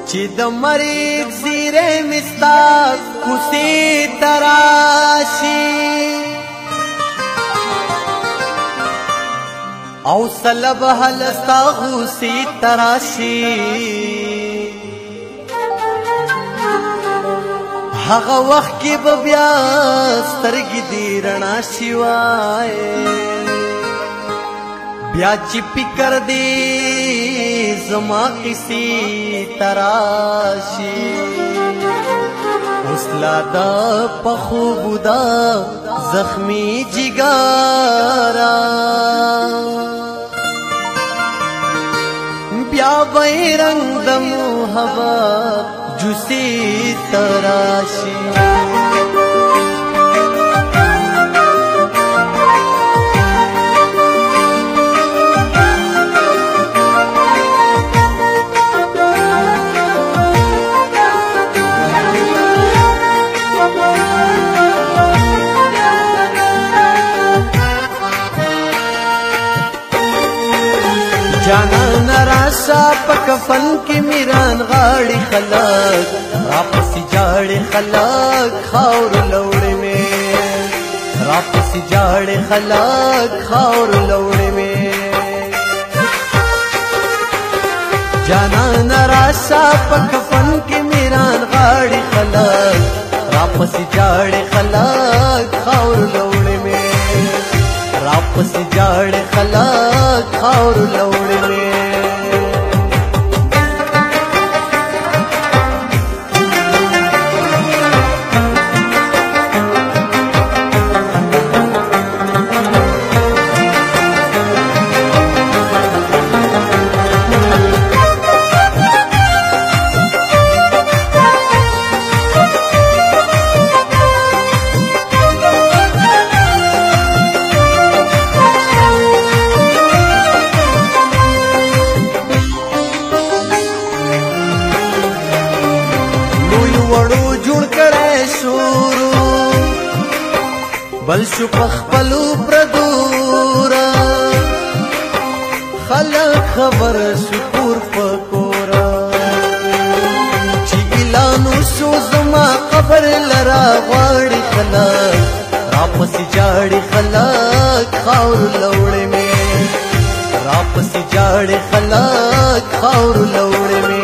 چې د مرګ زیره مستا کوسي تراشي او سلب هلستا غوسي تراشي هغه وخت کې به بیا سترګې دې رڼا شي وای بیا چې فکر دې زما کسی تراشي اوس لا دا پخوب دا زخمی جگارا بیا وای رنگ د محبت جوسی تراشی جانا نراشا پکفن کی میران غاڑی خلق راپسی جاڑی خلق خاور لوڑی میں راپسی جاڑی خلق خاور لوڑی میں جانا نراشا پکفن کی میران غاڑی خلق راپسی جاڑی خلق خاور لوڑی میں راپسی جاڑی خلق خاور لوڑی میں بل شو پخپلو پردورا خلق خبر شکور پکورا چی اعلانو شو زما قبر لرا غواړي خلق راپسی جاړي خلق خاور لوړې میں راپسی جاړي خلق خاور لوړې میں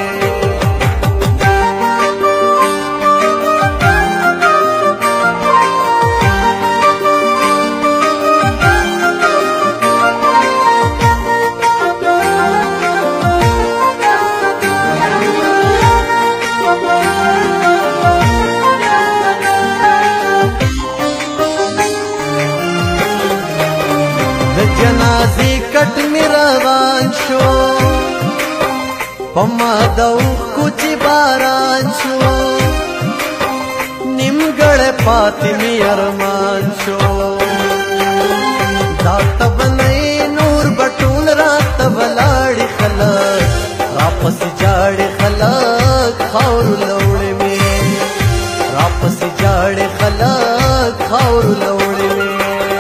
جنازی کٹ می روان شو پما دو کچھ باران شو نیمگڑ پاتی می ارمان شو دات بنائی نور بٹول رات بلاڑی خلق راپس جاڑی خلق خاور لوڑی میں راپس جاڑی خلق خاور لوڑی میں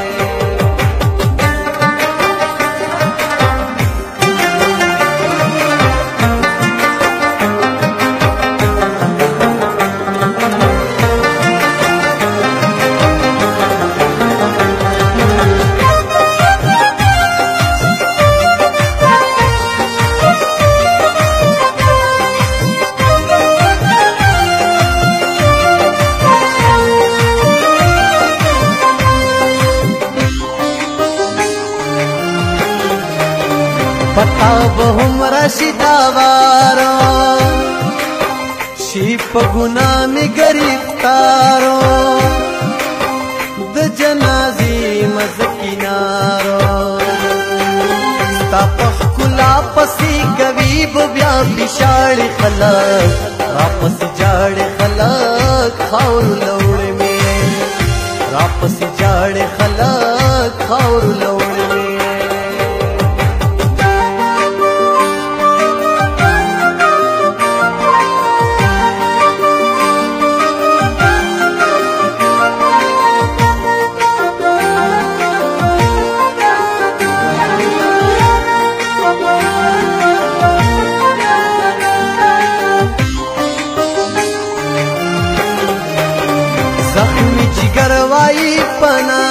پتا بہم رشداوارو شیپ گناہ میں گرفتارو د جنازی مزکینارو ستا پخکلا پسی گویب بیا بشاڑی خلق راپس جاڑی خلق خاور لوڑی میں راپس جاڑی خلق خاور لوڑی میں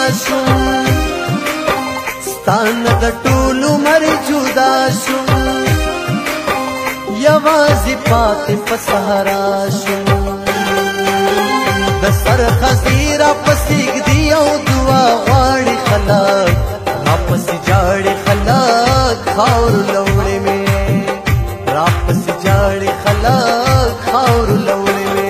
شوم ستانه د ټول عمر جدا شوم یوازې پاتې په صحرا شوم د سر خزیره پسې ږدي او دعا غواړي خلک راپسې جاړي خلک خاورو لوړې مې راپسې جاړي خلک خاورو لوړې مې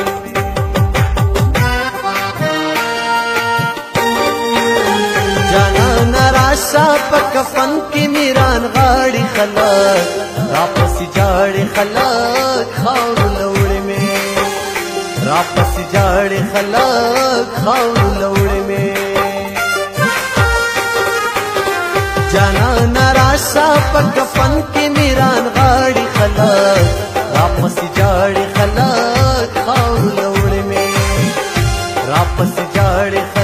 جانانه راشه په کفن کې میران غاړي خلک راپسې جاړي خلک خاورو لوړې مې راپسې جاړي خلک خاورو لوړې مې جانانه راشه په کفن کې میران غاړي خلک راپسې جاړي خلک خاورو لوړې مې راپسې جاړي